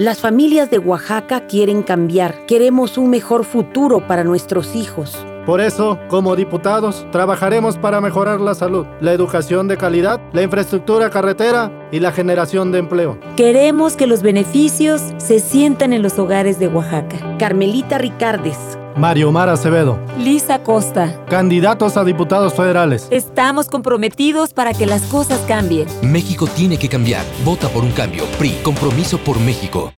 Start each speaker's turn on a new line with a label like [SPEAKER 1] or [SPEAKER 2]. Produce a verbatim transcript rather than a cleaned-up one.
[SPEAKER 1] Las familias de Oaxaca quieren cambiar. Queremos un mejor futuro para nuestros hijos.
[SPEAKER 2] Por eso, como diputados, trabajaremos para mejorar la salud, la educación de calidad, la infraestructura carretera y la generación de empleo.
[SPEAKER 3] Queremos que los beneficios se sientan en los hogares de Oaxaca.
[SPEAKER 1] Carmelita Ricardes.
[SPEAKER 2] Mario Omar Acevedo.
[SPEAKER 3] Lisa Costa.
[SPEAKER 2] Candidatos a diputados federales.
[SPEAKER 3] Estamos comprometidos para que las cosas cambien.
[SPEAKER 4] México tiene que cambiar. Vota por un cambio. P R I. Compromiso por México.